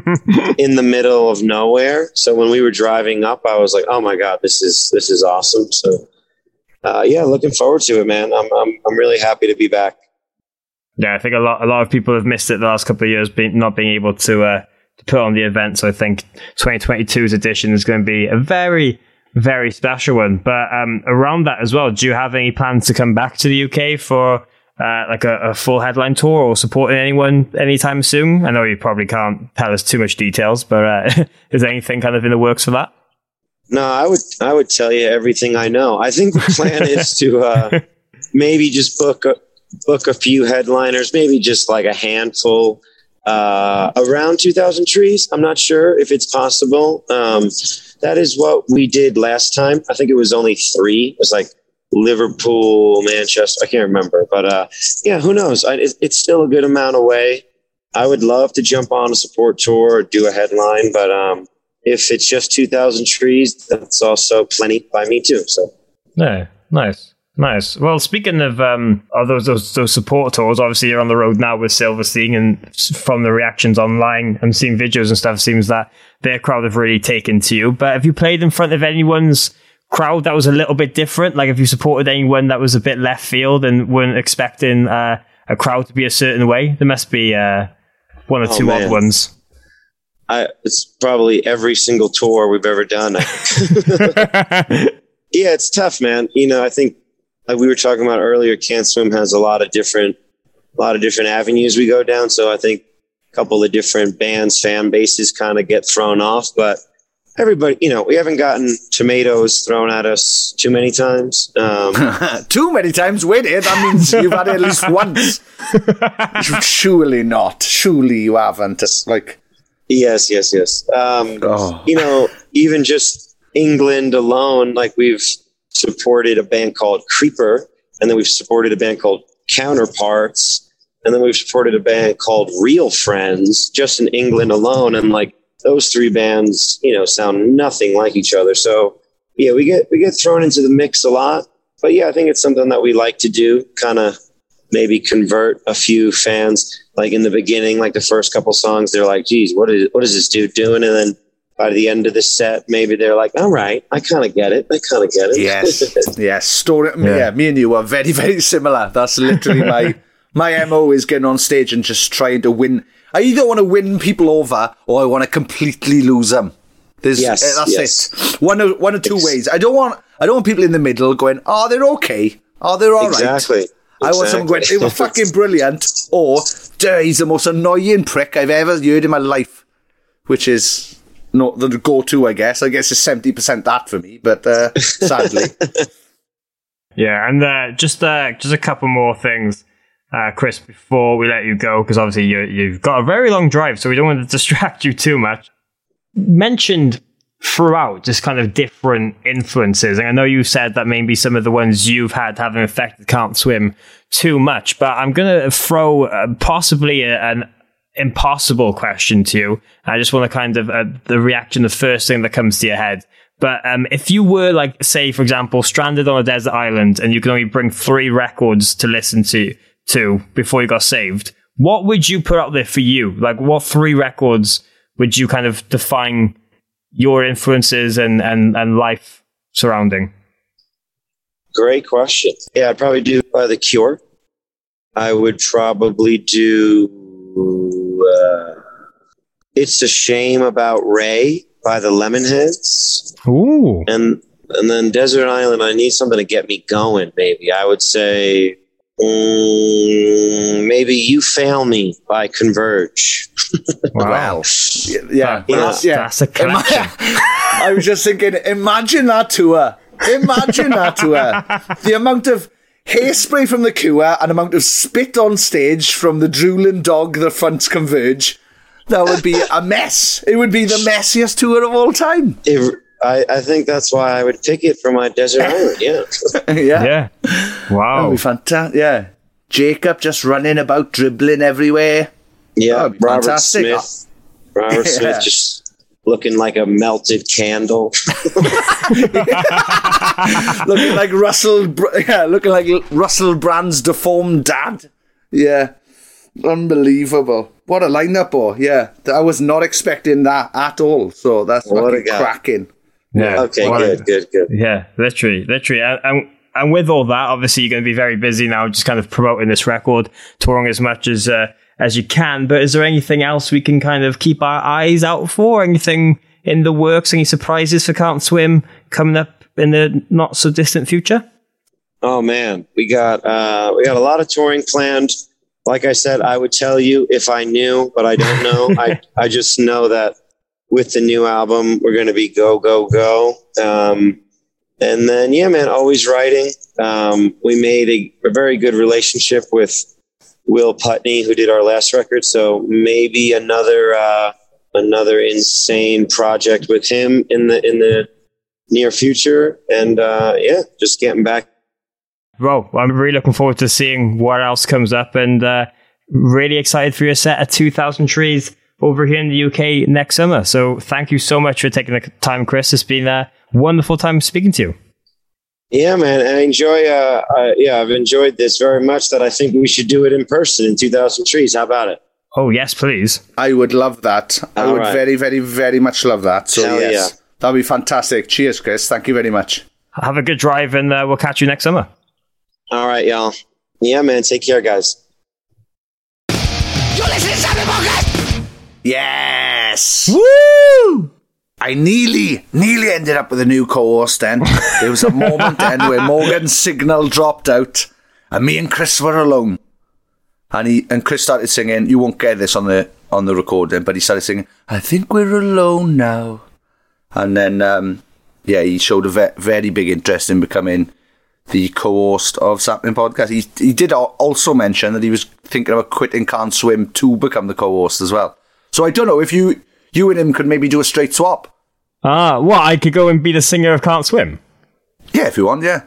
in the middle of nowhere. So when we were driving up, I was like, oh my God, this is, this is awesome. So uh, yeah, looking forward to it, man. I'm, I'm, I'm really happy to be back. Yeah, I think a lot, a lot of people have missed it the last couple of years, being, not being able to, uh, to put on the event. So I think twenty twenty-two's edition is going to be a very, very special one. But um, around that as well, do you have any plans to come back to the U K for uh, like a, a full headline tour or supporting anyone anytime soon? I know you probably can't tell us too much details, but uh, is there anything kind of in the works for that? No, I would I would tell you everything I know. I think the plan is to uh, maybe just book a, book a few headliners, maybe just like a handful. Uh, around two thousand trees. I'm not sure if it's possible. Um, that is what we did last time. I think it was only three. It was like Liverpool, Manchester. I can't remember, but uh, yeah, who knows? I, it, it's still a good amount away. I would love to jump on a support tour or do a headline, but um, if it's just two thousand trees, that's also plenty by me too. So yeah, nice. Nice. Well, speaking of um, of those, those those support tours, obviously you're on the road now with Silverstein, and from the reactions online and seeing videos and stuff, seems that their crowd have really taken to you. But have you played in front of anyone's crowd that was a little bit different? Like, have you supported anyone that was a bit left field and weren't expecting uh, a crowd to be a certain way? There must be uh, one or oh, two man. odd ones. I, it's probably every single tour we've ever done. Yeah, it's tough, man. You know, I think, like we were talking about earlier, Can't Swim has a lot of different, a lot of different avenues we go down. So I think a couple of different bands, fan bases kind of get thrown off, but everybody, you know, we haven't gotten tomatoes thrown at us too many times. Um, too many times? Wait, that means you've had it at least once. Surely not. Surely you haven't. It's like, yes, yes, yes. Um, oh. You know, even just England alone, like we've supported a band called Creeper, and then we've supported a band called Counterparts, and then we've supported a band called Real Friends, just in England alone. And like those three bands, you know, sound nothing like each other. So yeah, we get we get thrown into the mix a lot. But yeah, I think it's something that we like to do, kind of maybe convert a few fans. Like in the beginning, like the first couple songs, they're like, geez, what is what is this dude doing? And then by the end of the set, maybe they're like, all right, I kind of get it. I kind of get it. Yes. yes. Story. Yeah. yeah. Me and you are very, very similar. That's literally my, my M O is getting on stage and just trying to win. I either want to win people over or I want to completely lose them. There's, yes, uh, that's yes. it. One or, one or two it's, ways. I don't want, I don't want people in the middle going, oh, they're okay. Oh, they're all exactly. right. I want someone going, they were fucking brilliant, or, duh, he's the most annoying prick I've ever heard in my life, which is not the go-to, I guess. I guess it's seventy percent that for me, but uh, sadly. Yeah, and uh, just uh, just a couple more things, uh, Chris, before we let you go, because obviously you, you've got a very long drive, so we don't want to distract you too much. Mentioned throughout just kind of different influences, and I know you said that maybe some of the ones you've had haven't affected Can't Swim too much, but I'm going to throw uh, possibly a, an impossible question to you. I just want to kind of uh, the reaction, the first thing that comes to your head. But um, if you were, like, say, for example, stranded on a desert island and you could only bring three records to listen to to before you got saved, what would you put out there for you? Like, what three records would you kind of define your influences and, and, and life surrounding? Great question. Yeah, I'd probably do uh, The Cure. I would probably do uh, It's a Shame About Ray by the Lemonheads. Ooh. And and then Desert Island, I need something to get me going, maybe. I would say um, maybe You Fail Me by Converge. Wow. Yeah, yeah, that's, yeah. that's a collection. I was just thinking, imagine that tour. Imagine that tour. The amount of hairspray from The Cure and amount of spit on stage from the drooling dog that fronts Converge. That would be a mess. It would be the messiest tour of all time. It, I, I think that's why I would pick it for my Desert Island, yeah. yeah. Yeah. Wow. That would be fantastic. Yeah. Jacob just running about, dribbling everywhere. Yeah, Robert fantastic. Smith. Robert yeah. Smith just looking like a melted candle. Looking like Russell, Br- yeah, looking like Russell Brand's deformed dad. Yeah, unbelievable. What a lineup, oh yeah. I was not expecting that at all. So that's What a fucking guy. cracking. Yeah. Okay, What good, a- good, good. Yeah, literally, literally. And, and, and with all that, obviously, you're going to be very busy now, just kind of promoting this record, touring as much as uh, as you can. But is there anything else we can kind of keep our eyes out for? Anything in the works? Any surprises for Can't Swim coming up in the not so distant future? Oh man, we got uh, we got a lot of touring planned. Like I said, I would tell you if I knew, but I don't know. I I just know that with the new album, we're going to be go go go. Um, and then yeah, man, always writing. Um, we made a, a very good relationship with Will Putney, who did our last record. So maybe another uh, another insane project with him in the in the near future. And uh, yeah, just getting back. Well, I'm really looking forward to seeing what else comes up, and uh, really excited for your set at two thousand Trees over here in the U K next summer. So thank you so much for taking the time, Chris. It's been a wonderful time speaking to you. Yeah, man. I enjoy, uh, uh, yeah, I've enjoyed this very much that I think we should do it in person in two thousand Trees. How about it? Oh, yes, please. I would love that. I All would right. very, very, very much love that. So Hell yes, yeah. that'd be fantastic. Cheers, Chris. Thank you very much. Have a good drive, and uh, we'll catch you next summer. All right, y'all. Yeah, man. Take care, guys. You're listening to Saturday Podcast. Yes. Woo! I nearly, nearly ended up with a new co-host then. There was a moment then where Morgan's signal dropped out and me and Chris were alone. And he and Chris started singing, you won't get this on the on the recording, but he started singing, I think we're alone now. And then, um, yeah, he showed a ve- very big interest in becoming the co-host of Sapling Podcast. He he did al- also mention that he was thinking about quitting Can't Swim to become the co-host as well. So I don't know if you you and him could maybe do a straight swap. Ah, what? I could go and be the singer of Can't Swim? Yeah, if you want, yeah.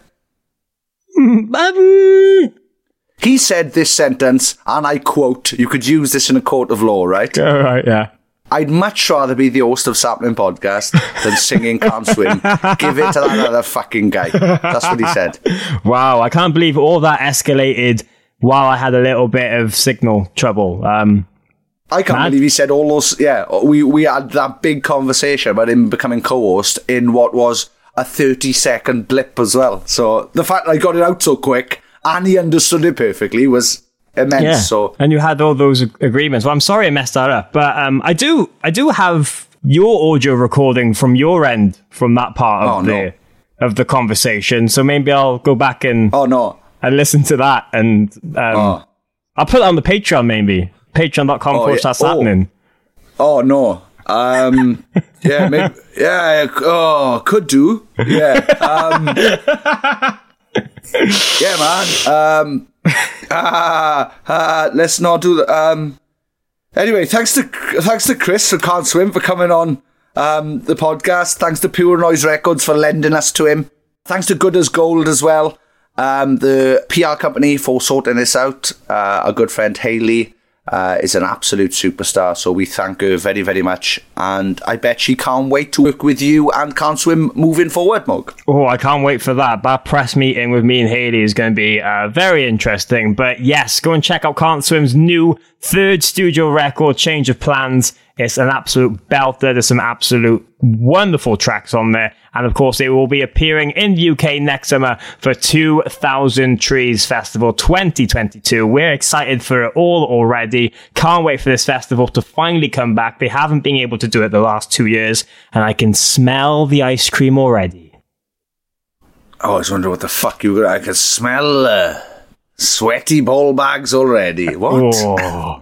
um, He said this sentence, and I quote, you could use this in a court of law, right? All right, yeah. I'd much rather be the host of Sapling Podcast than singing Can't Swim. Give it to that other fucking guy. That's what he said. Wow, I can't believe all that escalated while I had a little bit of signal trouble. Um, I can't mad. believe he said all those... Yeah, we, we had that big conversation about him becoming co-host in what was a thirty-second blip as well. So the fact that I got it out so quick and he understood it perfectly was immense. Yeah, So and you had all those ag- agreements. Well, I'm sorry I messed that up, but um, I do, I do have your audio recording from your end from that part of Oh, the no. of the conversation. So maybe I'll go back and Oh, no. and listen to that, and um, Oh. I'll put it on the Patreon, maybe patreon.com Oh, forward yeah. slash Oh. happening. Oh, no. Um, yeah, maybe, yeah, oh, could do. Yeah. Um, yeah, man. Um, ah, ah, let's not do that. Um, anyway, thanks to thanks to Chris for Can't Swim for coming on um, the podcast. Thanks to Pure Noise Records for lending us to him. Thanks to Good as Gold as well, um, the P R company for sorting this out. Uh, our good friend Hayley uh, is an absolute superstar, so we thank her very, very much. And I bet she can't wait to work with you and Can't Swim moving forward, Mug. Oh, I can't wait for that. That press meeting with me and Hayley is going to be uh, very interesting. But yes, go and check out Can't Swim's new third studio record, Change of Plans. It's an absolute belter. There's some absolute wonderful tracks on there. And of course, it will be appearing in the U K next summer for two thousand Trees Festival twenty twenty-two. We're excited for it all already. Can't wait for this festival to finally come back. They haven't been able to do it the last two years. And I can smell the ice cream already. Oh, I was wondering what the fuck you were. I could smell uh, sweaty ball bags already. What? Oh.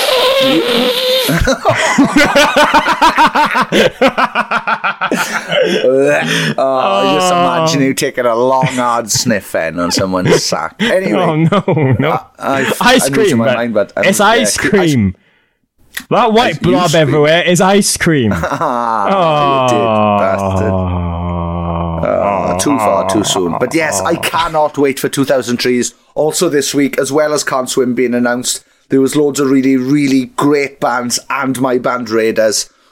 Oh, just imagine you taking a long, hard sniff then on someone's sack. Anyway, Oh, no, no. I, I, ice I'm losing cream. my but mind, but um, it's yeah, ice cre- cream. That white Ice- blob ice cream. everywhere is ice cream. Ah, you did, bastard. Oh, too far, too soon. But yes, I cannot wait for two thousand Trees. Also this week, as well as Can't Swim being announced, there was loads of really, really great bands and my band Raiders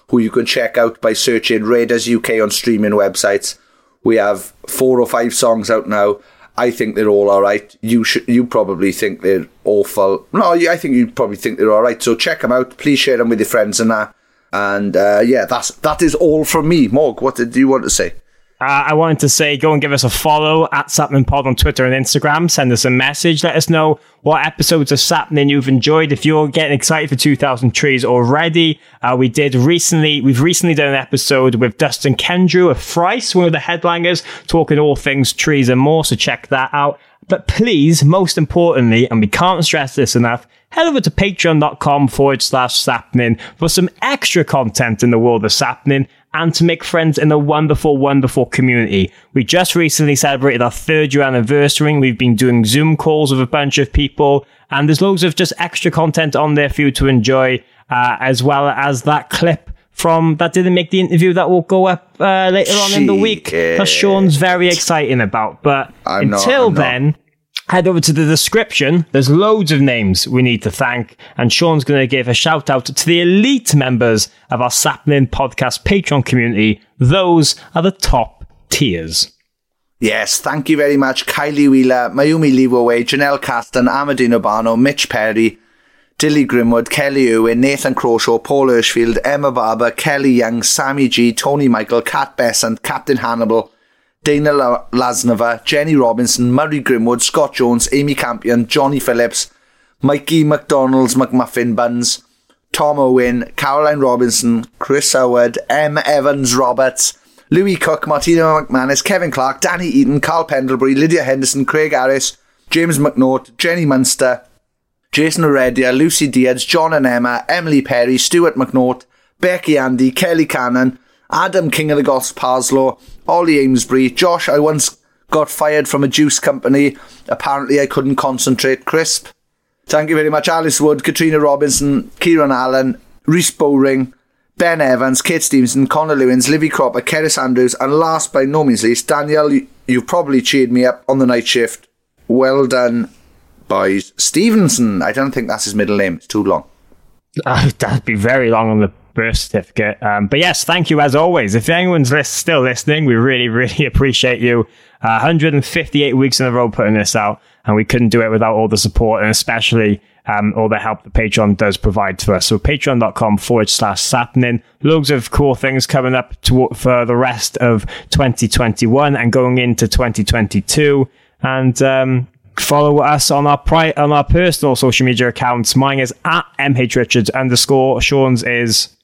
who you can check out by searching Raiders U K on streaming websites. We have four or five songs out now. I think they're all alright. You should, you probably think they're awful. No, I think you probably think they're alright. So check them out. Please share them with your friends and that. And uh, yeah, that's that is all from me. Morg, what did you want to say? Uh, I wanted to say, go and give us a follow at Sapnin Pod on Twitter and Instagram. Send us a message. Let us know what episodes of Sapnin you've enjoyed. If you're getting excited for two thousand Trees already, uh, we did recently, we've recently done an episode with Dustin Kendrew of Thrice, one of the headliners, talking all things trees and more. So check that out. But please, most importantly, and we can't stress this enough, head over to patreon.com forward slash Sapnin for some extra content in the world of Sapnin and to make friends in a wonderful, wonderful community. We just recently celebrated our third year anniversary. We've been doing Zoom calls with a bunch of people, and there's loads of just extra content on there for you to enjoy, uh, as well as that clip from that didn't make the interview that will go up uh, later on in the week that Sean's very exciting about. But I'm until not, then, not. head over to the description. There's loads of names we need to thank, and Sean's going to give a shout out to the elite members of our Sapnin Podcast Patreon community. Those are the top tiers. Yes, thank you very much. Kylie Wheeler, Mayumi Leeway, Janelle Caston, Amadine Urbano, Mitch Perry, Dilly Grimwood, Kelly Irwin, Nathan Croshaw, Paul Hirschfield, Emma Barber, Kelly Young, Sammy G, Tony Michael, Kat Besant, Captain Hannibal, Dana Lasnova, Jenny Robinson, Murray Grimwood, Scott Jones, Amy Campion, Johnny Phillips, Mikey McDonald's McMuffin Buns, Tom Owen, Caroline Robinson, Chris Howard, M. Evans Roberts, Louis Cook, Martina McManus, Kevin Clark, Danny Eaton, Carl Pendlebury, Lydia Henderson, Craig Harris, James McNaught, Jenny Munster, Jason Heredia, Lucy Diaz, John and Emma, Emily Perry, Stuart McNaught, Becky Andy, Kelly Cannon, Adam King of the Goths Parslow, Ollie Amesbury, Josh, I once got fired from a juice company. Apparently I couldn't concentrate. Crisp. Thank you very much. Alice Wood, Katrina Robinson, Kieran Allen, Rhys Bowring, Ben Evans, Kate Stevenson, Connor Lewins, Livy Cropper, Keris Andrews, and last by no means least, Danielle, you, you've probably cheered me up on the night shift. Well done, boys. Stevenson, I don't think that's his middle name. It's too long. Uh, that'd be very long on the birth certificate. Um, but yes, thank you as always. If anyone's list, still listening, we really, really appreciate you. Uh, one hundred fifty-eight weeks in a row putting this out, and we couldn't do it without all the support and especially um, all the help that Patreon does provide to us. So patreon.com forward slash Sapnin. Loads of cool things coming up to, for the rest of twenty twenty-one and going into twenty twenty-two. And um, follow us on our pri- on our personal social media accounts. Mine is at mhrichards underscore. Sean's is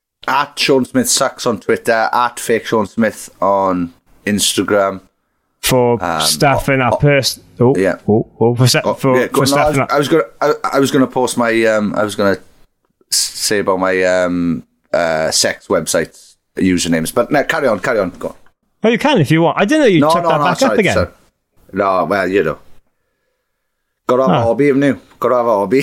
at Sean Smith Sucks on Twitter, at Fake Sean Smith on Instagram. For um, stuff in our oh, pers- oh, yeah. oh, oh, for, se- oh, for, yeah, for stuff. No, I, was, I was gonna, I, I was gonna post my, um, I was gonna say about my um, uh, sex website usernames, but no, carry on, carry on, go on. Oh, you can if you want. I didn't know you no, took no, that no, back sorry, up again. Sorry. No, well, you know, gotta have oh. a hobby, haven't you? Gotta have a hobby.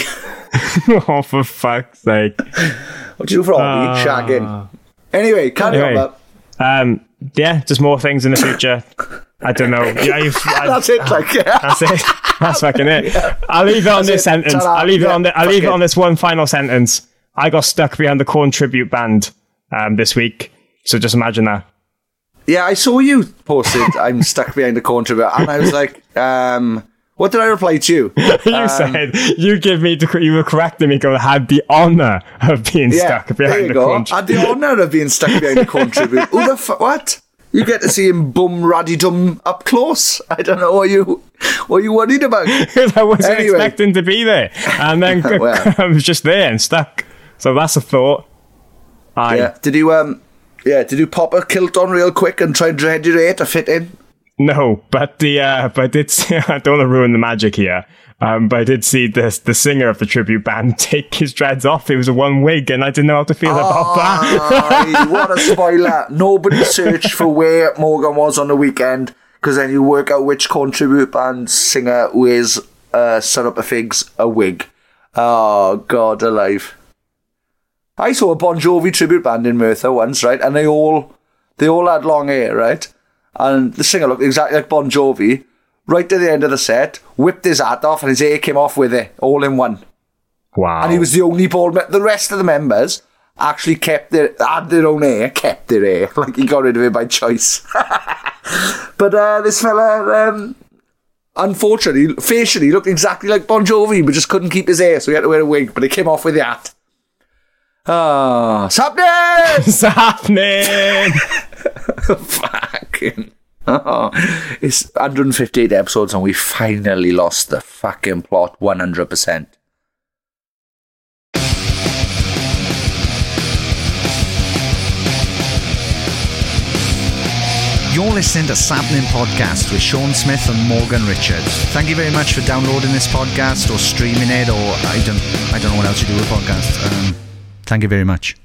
Oh, for fuck's sake! What do you do for a hobby? Uh, Shagging. Anyway, carry anyway, on. But um, yeah, just more things in the future. I don't know. Yeah, you've, I, that's it. Like, yeah. That's it. That's fucking it. Yeah. I'll leave it on that's this it. sentence. Ta-da. I'll leave yeah, it on. The, I'll leave it. it on this one final sentence. I got stuck behind the Corn tribute band um, this week. So just imagine that. Yeah, I saw you posted. I'm stuck behind the Corn tribute, and I was like, um, "What did I reply to you?" you um, said you give me. The, you were correcting me. Go had the honor of being yeah, stuck behind the go. Corn. Had the honor of being stuck behind the Corn tribute. Who the fuck? What? You get to see him bum raddy dum up close. I don't know what you what you worried about. Because I wasn't anyway. expecting to be there, and then well. I was just there and stuck. So that's a thought. I yeah. Did you um yeah Did you pop a kilt on real quick and try and dread your eight to fit in? No, but the uh, but I did see, I don't want to ruin the magic here. Um, but I did see this, the singer of the tribute band take his dreads off. It was a one wig, and I didn't know how to feel oh, about that. What a spoiler. Nobody searched for where Morgan was on the weekend, because then you work out which Corn tribute band singer wears uh, Son Up the Figs a wig. Oh, God alive. I saw a Bon Jovi tribute band in Merthyr once, right? And they all, they all had long hair, right? And the singer looked exactly like Bon Jovi. Right to the end of the set, whipped his hat off and his hair came off with it, all in one. Wow. And he was the only bald member. The rest of the members actually kept their, had their own hair, kept their hair. Like, he got rid of it by choice. But uh, this fella, um, unfortunately, facially looked exactly like Bon Jovi, but just couldn't keep his hair, so he had to wear a wig, but he came off with the hat. Ah, oh, it's happening! It's happening! Fucking... Oh, it's one hundred fifty-eight episodes and we finally lost the fucking plot one hundred percent. You're listening to Sappenin Podcast with Sean Smith and Morgan Richards. Thank you very much for downloading this podcast or streaming it, or I don't I don't know what else you do with podcasts. Um, thank you very much.